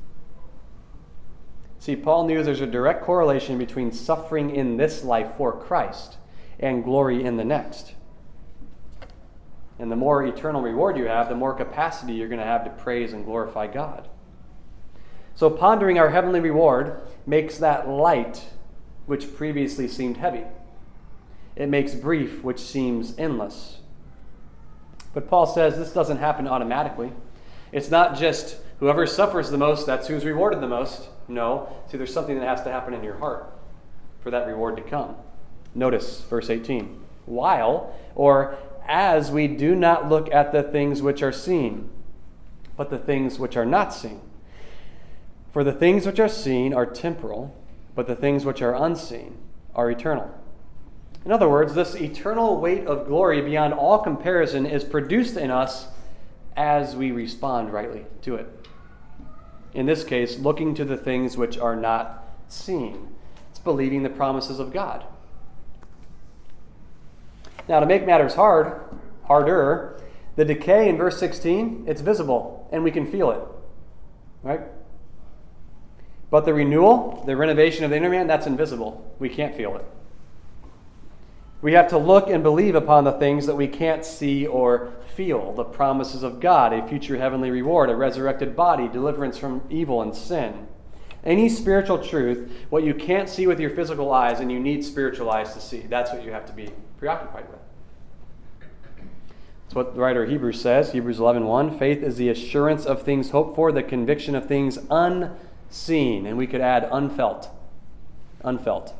See, Paul knew there's a direct correlation between suffering in this life for Christ and glory in the next. And the more eternal reward you have, the more capacity you're going to have to praise and glorify God. So pondering our heavenly reward makes that light which previously seemed heavy. It makes brief which seems endless. But Paul says this doesn't happen automatically. It's not just whoever suffers the most, that's who's rewarded the most. No. See, there's something that has to happen in your heart for that reward to come. Notice verse eighteen. While, or as we do not look at the things which are seen, but the things which are not seen. For the things which are seen are temporal, but the things which are unseen are eternal. In other words, this eternal weight of glory beyond all comparison is produced in us as we respond rightly to it. In this case, looking to the things which are not seen. It's believing the promises of God. Now, to make matters hard, harder, the decay in verse sixteen, it's visible, and we can feel it. Right? But the renewal, the renovation of the inner man, that's invisible. We can't feel it. We have to look and believe upon the things that we can't see or feel. The promises of God, a future heavenly reward, a resurrected body, deliverance from evil and sin. Any spiritual truth, what you can't see with your physical eyes and you need spiritual eyes to see. That's what you have to be preoccupied with. That's what the writer of Hebrews says, Hebrews eleven one. Faith is the assurance of things hoped for, the conviction of things unseen. And we could add unfelt. Unfelt.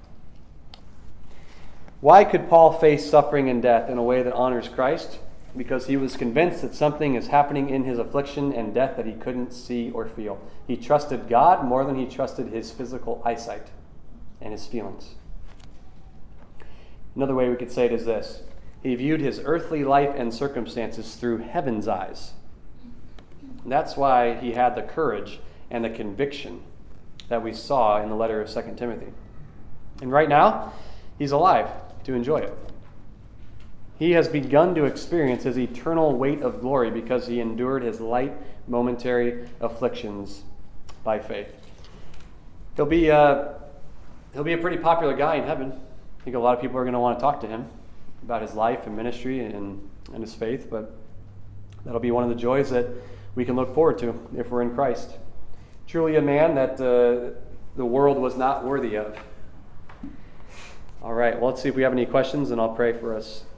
Why could Paul face suffering and death in a way that honors Christ? Because he was convinced that something is happening in his affliction and death that he couldn't see or feel. He trusted God more than he trusted his physical eyesight and his feelings. Another way we could say it is this. He viewed his earthly life and circumstances through heaven's eyes. And that's why he had the courage and the conviction that we saw in the letter of Second Timothy. And right now, he's alive to enjoy it. He has begun to experience his eternal weight of glory because he endured his light, momentary afflictions by faith. He'll be, uh, he'll be a pretty popular guy in heaven. I think a lot of people are going to want to talk to him about his life and ministry and, and his faith, but that'll be one of the joys that we can look forward to if we're in Christ. Truly a man that uh, the world was not worthy of. All right, well, let's see if we have any questions, and I'll pray for us.